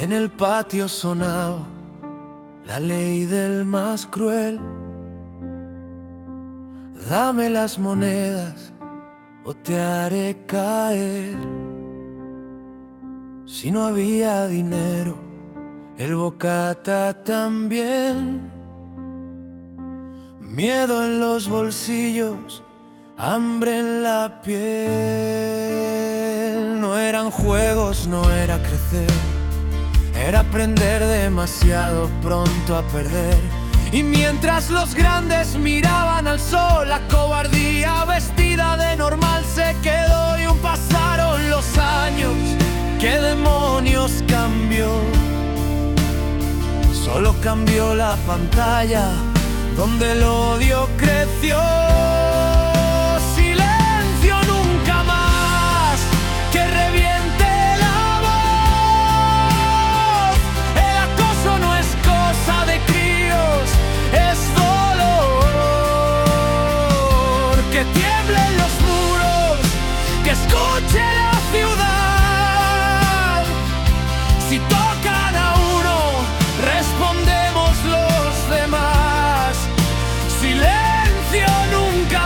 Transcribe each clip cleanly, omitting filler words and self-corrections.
En el patio sonaba la ley del más cruel. Dame las monedas o te haré caer. Si no había dinero, el bocata también. Miedo en los bolsillos, hambre en la piel. No eran juegos, no era crecer, era aprender demasiado pronto a perder. Y mientras los grandes miraban al sol, la cobardía vestida de normal se quedó. Y pasaron los años, ¿qué demonios cambió? Solo cambió la pantalla donde el odio creció. Silencio, nunca más, que reviente la voz. El acoso no es cosa de críos, es dolor. Que tiemblen los muros, que escuche la ciudad. Si tocan a uno, respondemos los demás. Silencio, nunca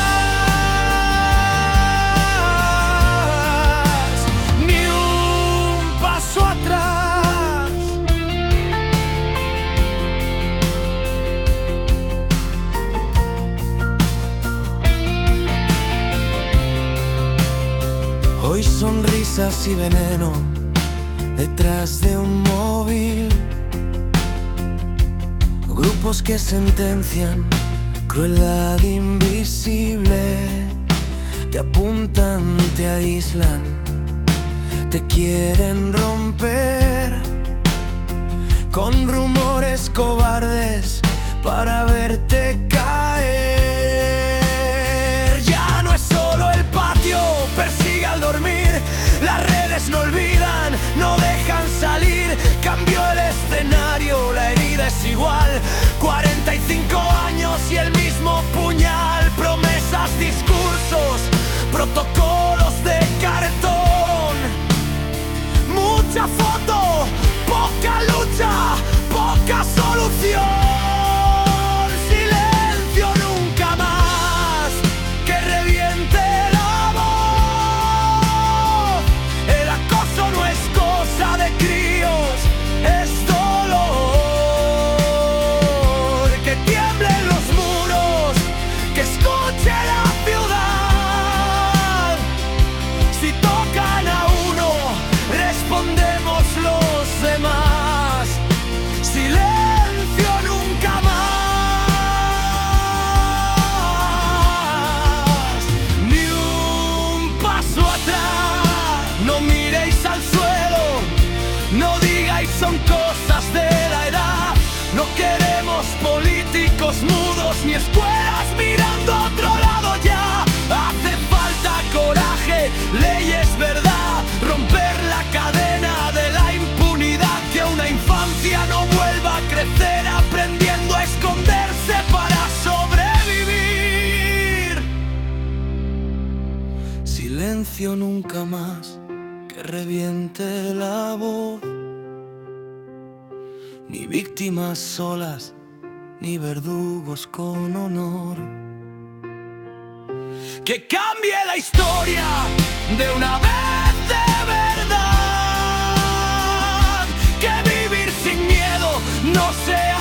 más, ni un paso atrás. Hoy sonrisas y veneno detrás de un móvil. Grupos que sentencian crueldad invisible. Te apuntan, te aíslan, te quieren romper con rumores cobardes para verte caer. Ya no es solo el patio, persigue al dormir. Las redes no olvidan, no dejan salir. Cambió el escenario, la herida es igual. 45 años y el mismo puñal. Promesas, discursos, protocolos de cartón. Mucha foto, poca lucha, poca solución. Silencio, nunca más, que reviente la voz. El acoso no es cosa de críos, es dolor. Que tiemblen los muros, que escuche la ciudad. Si tocan a uno, respondemos los demás. Silencio, nunca más, ni un paso atrás. No miréis al suelo, no digáis son cosas de la edad. No queremos políticos mudos ni escuelas mirando a otro lado ya. Hace falta coraje, leyes, verdad, romper la cadena de la impunidad. Que una infancia no vuelva a crecer aprendiendo a esconderse para sobrevivir. Silencio, nunca más, que reviente la voz. Ni víctimas solas, ni verdugos con honor. Que cambie la historia de una vez de verdad. Que vivir sin miedo no sea